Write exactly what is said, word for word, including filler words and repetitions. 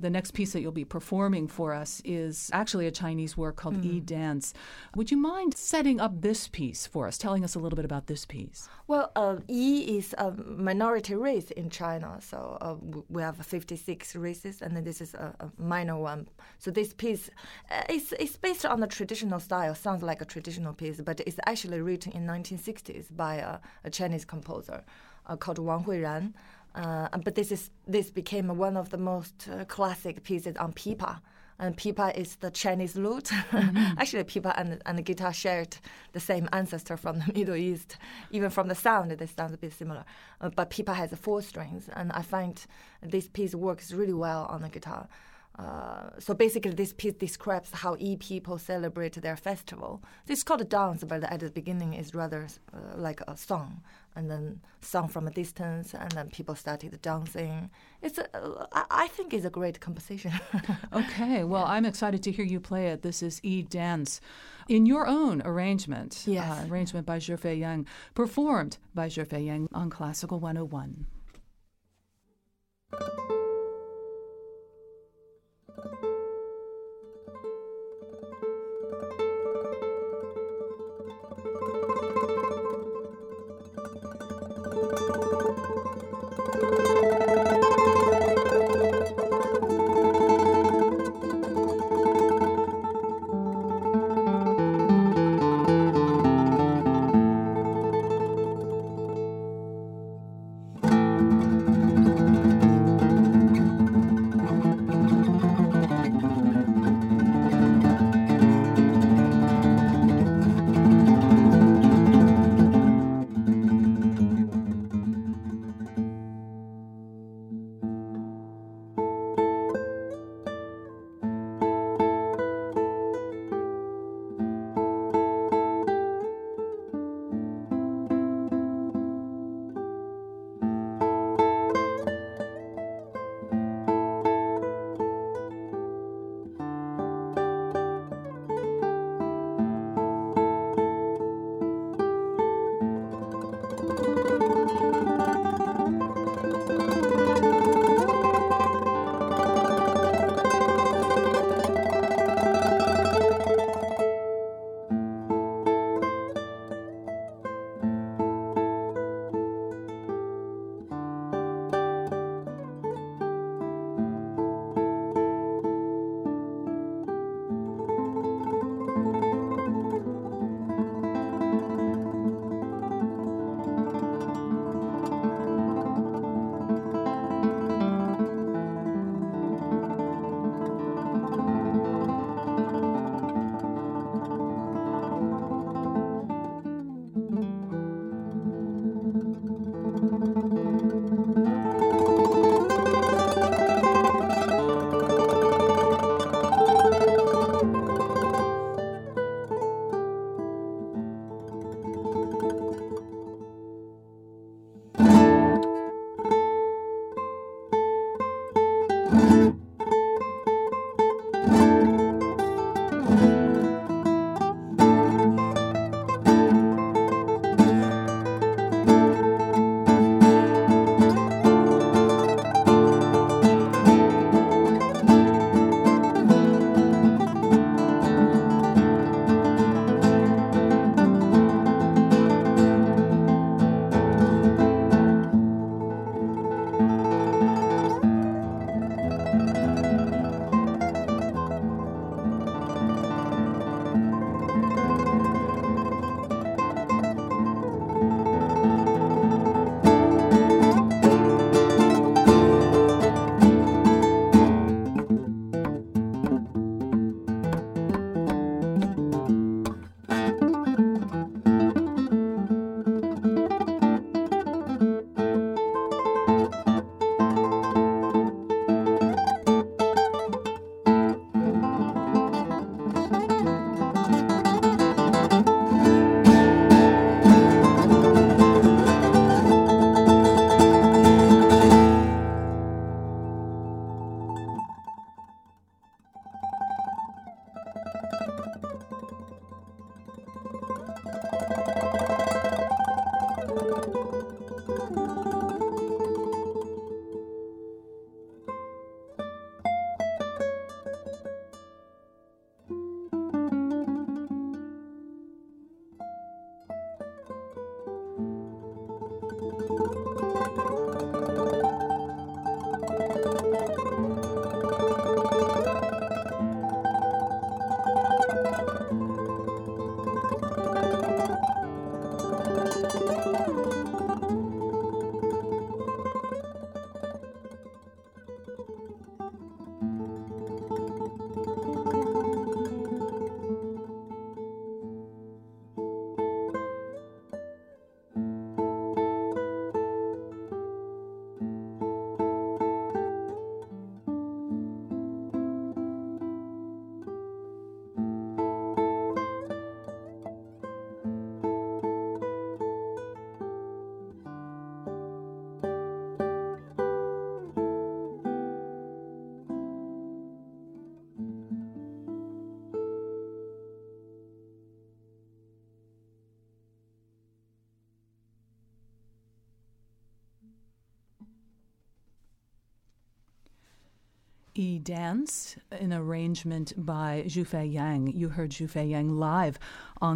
the next piece that you'll be performing for us is actually a Chinese work called mm. E-Dance. Would you mind setting up this piece for us, telling us a little bit about this piece? Well, uh, Yi is a minority race in China, so uh, we have fifty-six races, and then this is a, a minor one. So this piece uh, is it's based on the traditional style, sounds like a traditional piece, but it's actually written in nineteen sixties by a, a Chinese composer uh, called Wang Huiran. Uh, but this is this became one of the most uh, classic pieces on pipa. And pipa is the Chinese lute. Mm-hmm. Actually, pipa and, and the guitar shared the same ancestor from the Middle East. Even from the sound, they sound a bit similar. Uh, but pipa has four strings, and I find this piece works really well on the guitar. Uh, so basically, this piece describes how Yi people celebrate their festival. This is called a dance, but at the beginning is rather uh, like a song, and then sung from a distance, and then people started dancing. It's a, uh, I think it's a great composition. Okay, well, yeah. I'm excited to hear you play it. This is E-Dance in your own arrangement, yes. uh, arrangement by Zhifei Yang, performed by Zhifei Yang on Classical one oh one. E-Dance, an arrangement by Zhu Fei Yang. You heard Zhu Fei Yang live on